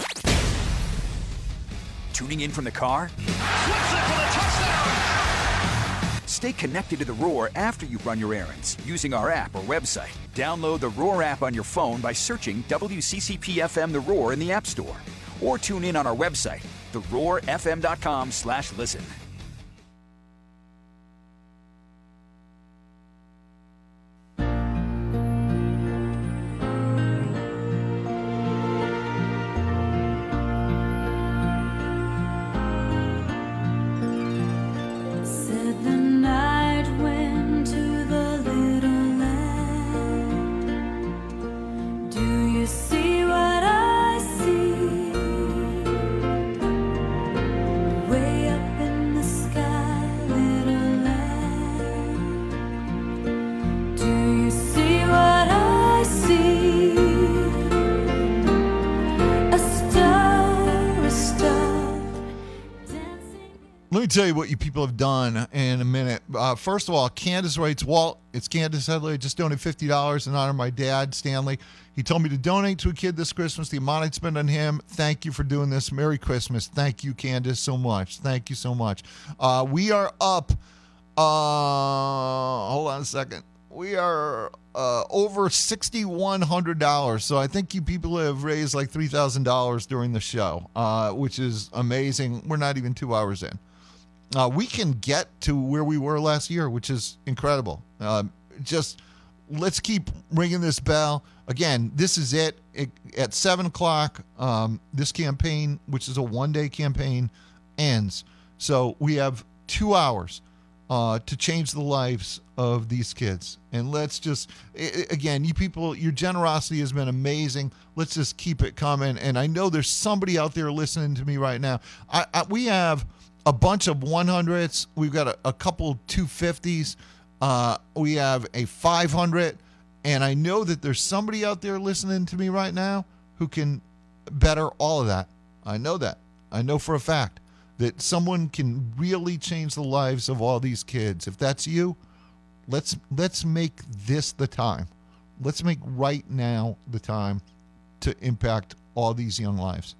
Tuning in from the car? Stay connected to The Roar after you run your errands using our app or website. Download the Roar app on your phone by searching W C C P F M The Roar in the App Store. or tune in on our website, the roar f m dot com slash listen. Said the night went to the little land. Do you see what I see? Way up in the sky, little land. Do you see what I see? A star, a star. Let me tell you what you people have done in a minute. Uh, first of all, Candace writes, Walt, it's Candace Headley. I just donated fifty dollars in honor of my dad, Stanley. He told me to donate to a kid this Christmas, the amount I'd spend on him. Thank you for doing this. Merry Christmas. Thank you, Candace, so much. Thank you so much. Uh, we are up, uh, hold on a second. We are uh, over six thousand one hundred dollars. So I think you people have raised like three thousand dollars during the show, uh, which is amazing. We're not even two hours in. Uh, we can get to where we were last year, which is incredible. Um, just let's keep ringing this bell. Again, this is it. it at seven o'clock, um, this campaign, which is a one-day campaign, ends. So we have two hours uh, to change the lives of these kids. And let's just, I- again, you people, your generosity has been amazing. Let's just keep it coming. And I know there's somebody out there listening to me right now. I, I we have a bunch of one hundreds. We've got a, a couple two fifties. Uh, we have a five hundred. And I know that there's somebody out there listening to me right now who can better all of that. I know that. I know for a fact that someone can really change the lives of all these kids. If that's you, let's let's make this the time. Let's make right now the time to impact all these young lives.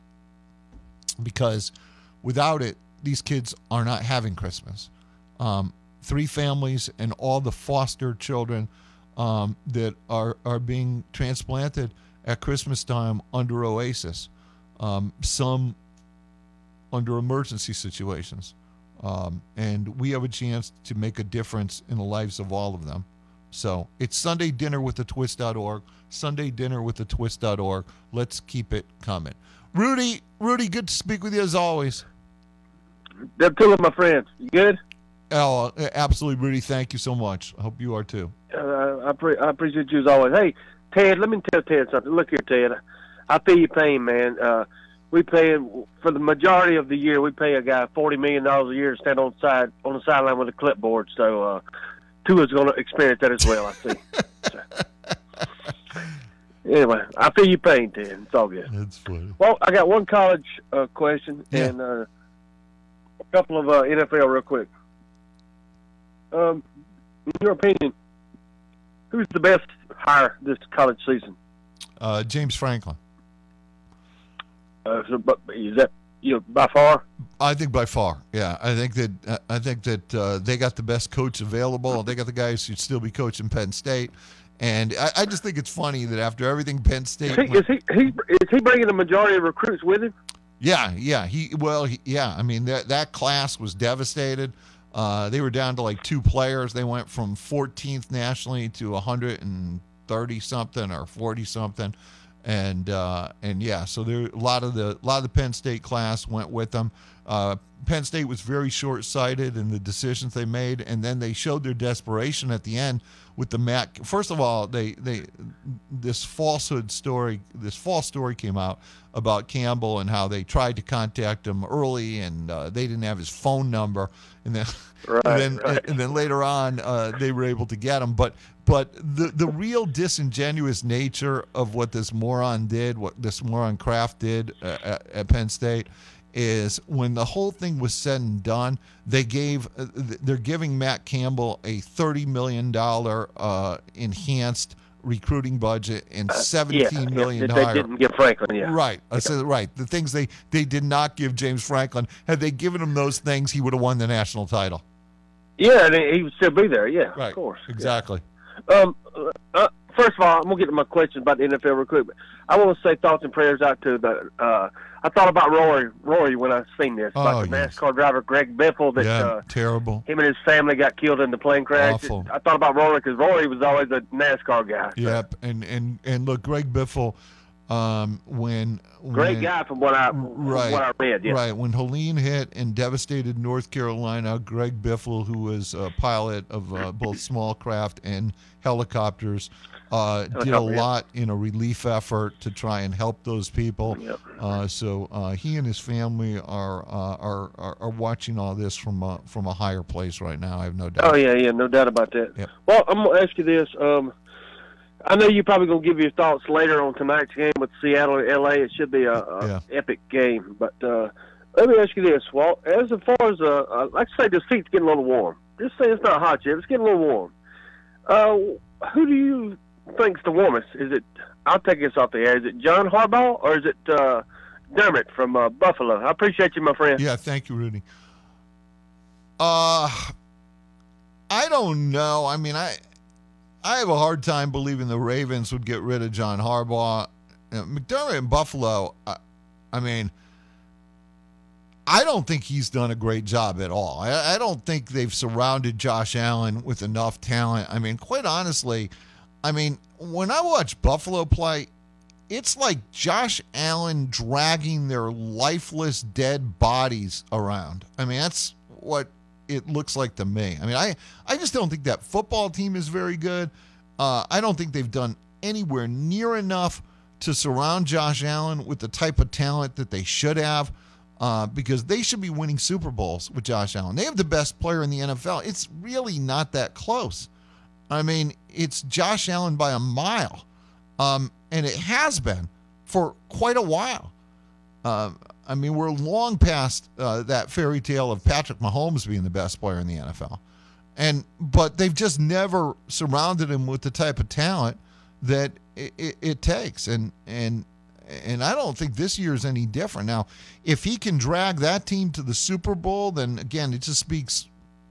Because without it, these kids are not having Christmas. Um, three families and all the foster children um, that are, are being transplanted at Christmas time under OASIS. Um, some under emergency situations. Um, and we have a chance to make a difference in the lives of all of them. So it's Sunday dinner with the twist dot org. Sunday dinner with the twist dot org. Let's keep it coming. Rudy, Rudy, good to speak with you as always. They're two of my friends. You good? Oh, absolutely, Rudy. Thank you so much. I hope you are too. Uh, I, pre- I appreciate you as always. Hey, Ted, let me tell Ted something. Look here, Ted. I feel your pain, man. Uh, we pay for the majority of the year. We pay a guy forty million dollars a year to stand on the side on the sideline with a clipboard. So uh, Tua's going to experience that as well. I see. So. Anyway, I feel your pain, Ted. It's all good. That's funny. Well, I got one college uh, question Yeah. and uh, a couple of uh, N F L real quick. Um, in your opinion, who's the best hire this college season? Uh, James Franklin. Uh, so, but is that you know by far? I think by far, yeah. I think that uh, I think that uh, they got the best coach available. They got the guys who'd still be coaching Penn State, and I, I just think it's funny that after everything Penn State, Is he, is he, he is he bringing the majority of recruits with him? yeah, yeah, he well, he, yeah. I mean that that class was devastated. Uh, they were down to like two players. They went from fourteenth nationally to one hundred thirty something or forty something. And uh, and yeah, so there a lot of the a lot of the Penn State class went with them. Uh, Penn State was very short-sighted in the decisions they made, and then they showed their desperation at the end with the Matt. First of all, they they this falsehood story, this false story came out about Campbell and how they tried to contact him early, and uh, they didn't have his phone number, and then Right, and then right. and then later on uh, they were able to get him, but. But the, the real disingenuous nature of what this moron did, what this moron Kraft did uh, at, at Penn State, is when the whole thing was said and done, they gave uh, they're giving Matt Campbell a thirty million dollars uh, enhanced recruiting budget and seventeen million yeah, dollars they higher. didn't give Franklin, yeah. Right. I said right. The things they, they did not give James Franklin. Had they given him those things, he would have won the national title. Yeah, and he would still be there. Yeah, Right. of course. Exactly. Um, uh, first of all, I'm gonna get to my question about the N F L real quick. But I want to say thoughts and prayers out to the. Uh, I thought about Rory, Rory when I seen this Oh, about the yes. NASCAR driver Greg Biffle that yeah, uh, terrible. him and his family got killed in the plane crash. Awful. I thought about Rory because Rory was always a NASCAR guy. Yep, and and and look, Greg Biffle, um, when Great when, guy from what I from right, what I read. Yeah. right. When Helene hit and devastated North Carolina, Greg Biffle, who was a pilot of uh, both small craft and helicopters, uh, did a Helicopter, yeah. lot in a relief effort to try and help those people. Yep. Uh, so uh, he and his family are, uh, are are are watching all this from a, from a higher place right now. I have no doubt. Oh yeah, yeah, no doubt about that. Yep. Well, I'm gonna ask you this. Um, I know you're probably gonna give your thoughts later on tonight's game with Seattle and L A. It should be a, a Yeah. epic game. But uh, let me ask you this: Walt, as far as uh, uh, let's say the seat's getting a little warm. Just say it's not hot yet. It's getting a little warm. Uh, who do you think's the warmest? Is it? I'll take this off the air. Is it John Harbaugh or is it uh, Dermott from uh, Buffalo? I appreciate you, my friend. Yeah, thank you, Rudy. Uh, I don't know. I mean, I I have a hard time believing the Ravens would get rid of John Harbaugh. You know, McDermott in Buffalo, I, I mean, I don't think he's done a great job at all. I, I don't think they've surrounded Josh Allen with enough talent. I mean, quite honestly, I mean, when I watch Buffalo play, it's like Josh Allen dragging their lifeless, dead bodies around. I mean, that's what it looks like to me. I mean, I, I just don't think that football team is very good. Uh, I don't think they've done anywhere near enough to surround Josh Allen with the type of talent that they should have, uh, because they should be winning Super Bowls with Josh Allen. They have the best player in the N F L. It's really not that close. I mean, it's Josh Allen by a mile, um, and it has been for quite a while. Uh, I mean, we're long past uh, that fairy tale of Patrick Mahomes being the best player in the N F L, and but they've just never surrounded him with the type of talent that it, it, it takes, and and and I don't think this year is any different. Now, if he can drag that team to the Super Bowl, then again, it just speaks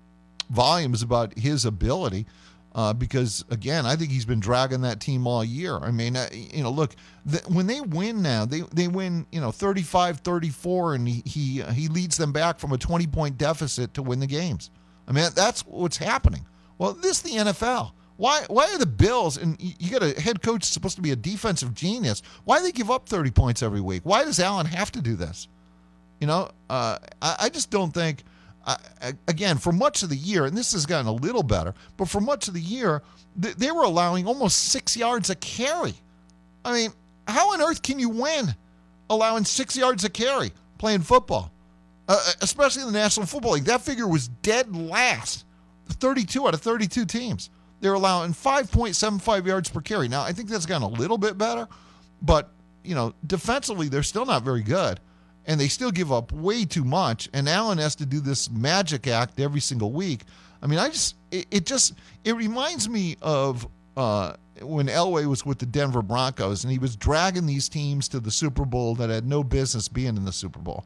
volumes about his ability. Uh, because, again, I think he's been dragging that team all year. I mean, uh, you know, look, the, when they win now, they, they win, you know, thirty-five thirty-four, and he, he, uh, he leads them back from a twenty-point deficit to win the games. I mean, that's what's happening. Well, this is the N F L. Why Why are the Bills, and you, you got a head coach that's supposed to be a defensive genius, why do they give up thirty points every week? Why does Allen have to do this? You know, uh, I, I just don't think... Uh, again, for much of the year, and this has gotten a little better, but for much of the year, th- they were allowing almost six yards a carry. I mean, how on earth can you win allowing six yards a carry playing football, uh, especially in the National Football League? That figure was dead last, thirty-two out of thirty-two teams. They're allowing five point seven five yards per carry. Now, I think that's gotten a little bit better, but, you know, defensively, they're still not very good. And they still give up way too much. And Allen has to do this magic act every single week. I mean, I just, it, it just, it reminds me of uh, when Elway was with the Denver Broncos and he was dragging these teams to the Super Bowl that had no business being in the Super Bowl.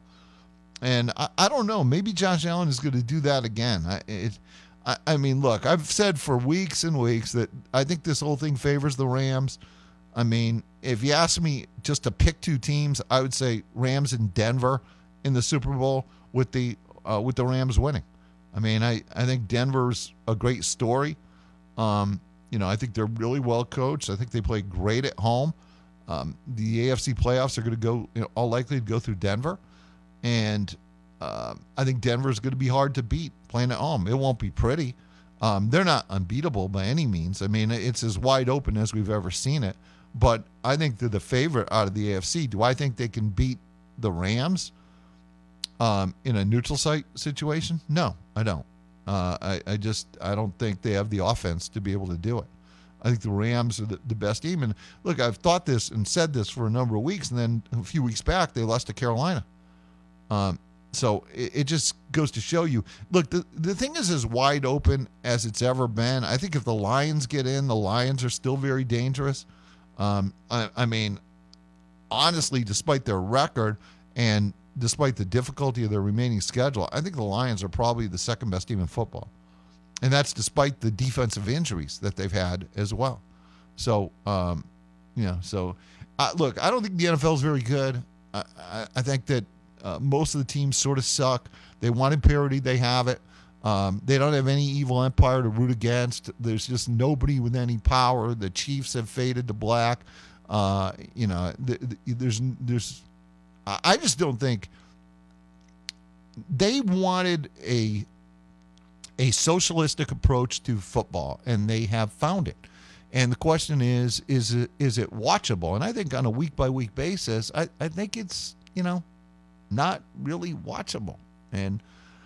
And I, I don't know, maybe Josh Allen is going to do that again. I, it, I, I mean, look, I've said for weeks and weeks that I think this whole thing favors the Rams. I mean, if you ask me just to pick two teams, I would say Rams and Denver in the Super Bowl with the uh, with the Rams winning. I mean, I, I think Denver's a great story. Um, you know, I think they're really well coached. I think they play great at home. Um, the A F C playoffs are going to go, you know, all likely to go through Denver. And uh, I think Denver's going to be hard to beat playing at home. It won't be pretty. Um, they're not unbeatable by any means. I mean, it's as wide open as we've ever seen it. But I think they're the favorite out of the A F C. Do I think they can beat the Rams um, in a neutral site situation? No, I don't. Uh, I, I just I don't think they have the offense to be able to do it. I think the Rams are the, the best team. And look, I've thought this and said this for a number of weeks, and then a few weeks back they lost to Carolina. Um, so it, it just goes to show you. Look, the the thing is as wide open as it's ever been. I think if the Lions get in, the Lions are still very dangerous. Um, I, I mean, honestly, despite their record and despite the difficulty of their remaining schedule, I think the Lions are probably the second best team in football. And that's despite the defensive injuries that they've had as well. So, um, you know, so uh, look, I don't think the N F L is very good. I, I, I think that uh, most of the teams sort of suck. They wanted parity. They have it. Um, they don't have any evil empire to root against. There's just nobody with any power. The Chiefs have faded to black. Uh, you know, th- th- there's, there's, I just don't think they wanted a, a socialistic approach to football, and they have found it. And the question is, is it, is it watchable? And I think on a week by week basis, I, I think it's, you know, not really watchable. And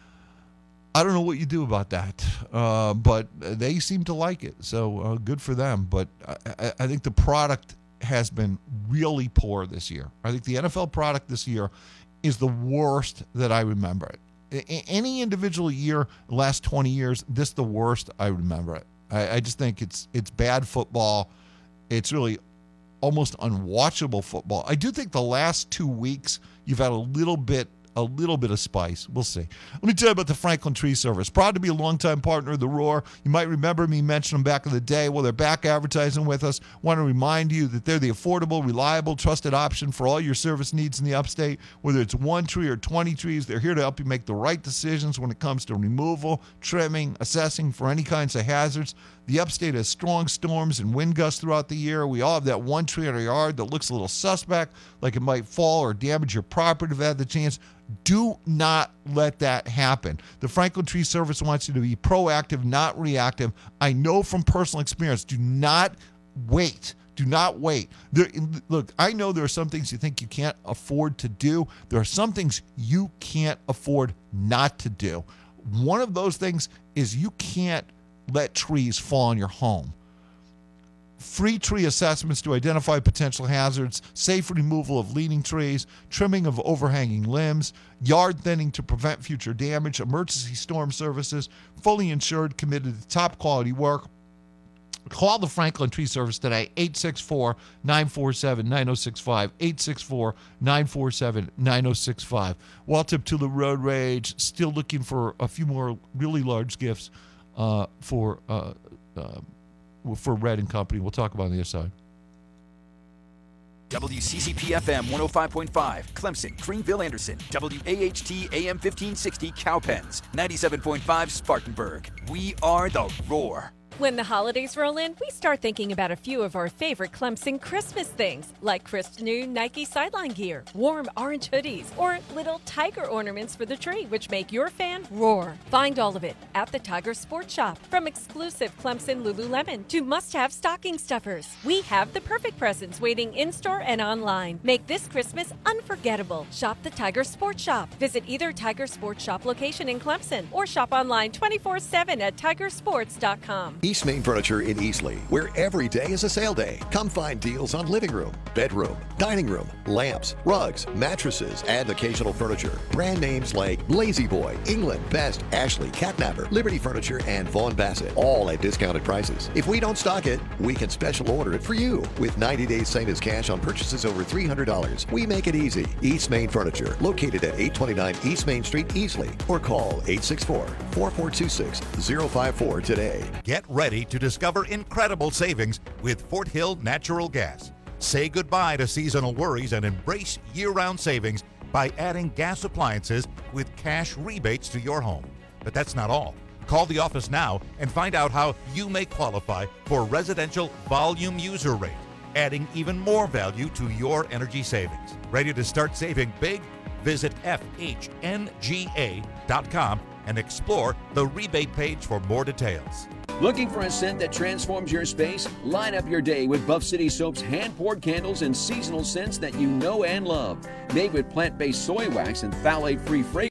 I don't know what you do about that, uh, but they seem to like it, so uh, good for them. But I, I think the product has been really poor this year. I think the N F L product this year is the worst that I remember it. A- any individual year, the last twenty years, this is the worst I remember it. I, I just think it's it's bad football. It's really almost unwatchable football. I do think the last two weeks you've had a little bit A little bit of spice. We'll see. Let me tell you about the Franklin Tree Service. Proud to be a longtime partner of The Roar. You might remember me mentioning them back in the day. Well, they're back advertising with us. Want to remind you that they're the affordable, reliable, trusted option for all your service needs in the upstate. Whether it's one tree or twenty trees, they're here to help you make the right decisions when it comes to removal, trimming, assessing for any kinds of hazards. The upstate has strong storms and wind gusts throughout the year. We all have that one tree in our yard that looks a little suspect, like it might fall or damage your property if it had the chance. Do not let that happen. The Franklin Tree Service wants you to be proactive, not reactive. I know from personal experience. Do not wait. Do not wait. There, look, I know there are some things you think you can't afford to do. There are some things you can't afford not to do. One of those things is you can't let trees fall on your home. Free tree assessments to identify potential hazards, safe removal of leaning trees, trimming of overhanging limbs, yard thinning to prevent future damage, emergency storm services, fully insured, committed to top quality work. Call the Franklin Tree Service today, eight six four, nine four seven, nine oh six five, eight six four, nine four seven, nine oh six five. Walt up to the road rage, still looking for a few more really large gifts uh, for uh, uh, for Red and Company. We'll talk about it on the other side. W C C P F M one oh five point five, Clemson, Greenville, Anderson. W A H T A M fifteen sixty, Cowpens. ninety-seven point five, Spartanburg. We are the Roar. When the holidays roll in, we start thinking about a few of our favorite Clemson Christmas things, like crisp new Nike sideline gear, warm orange hoodies, or little tiger ornaments for the tree, which make your fan roar. Find all of it at the Tiger Sports Shop. From exclusive Clemson Lululemon to must-have stocking stuffers, we have the perfect presents waiting in-store and online. Make this Christmas unforgettable. Shop the Tiger Sports Shop. Visit either Tiger Sports Shop location in Clemson or shop online twenty-four seven at tiger sports dot com. East Main Furniture in Easley, where every day is a sale day. Come find deals on living room, bedroom, dining room, lamps, rugs, mattresses, and occasional furniture. Brand names like Lazy Boy, England, Best, Ashley, Catnapper, Liberty Furniture, and Vaughn Bassett, all at discounted prices. If we don't stock it, we can special order it for you. With ninety days same as cash on purchases over three hundred dollars. We make it easy. East Main Furniture, located at eight twenty-nine East Main Street, Easley, or call eight six four, four four two six, zero five four today. Get ready to discover incredible savings with Fort Hill Natural Gas. Say goodbye to seasonal worries and embrace year-round savings by adding gas appliances with cash rebates to your home. But that's not all. Call the office now and find out how you may qualify for residential volume user rate, adding even more value to your energy savings. Ready to start saving big? Visit F H N G A dot com and explore the rebate page for more details. Looking for a scent that transforms your space? Line up your day with Buff City Soap's hand-poured candles and seasonal scents that you know and love. Made with plant-based soy wax and phthalate-free fragrance.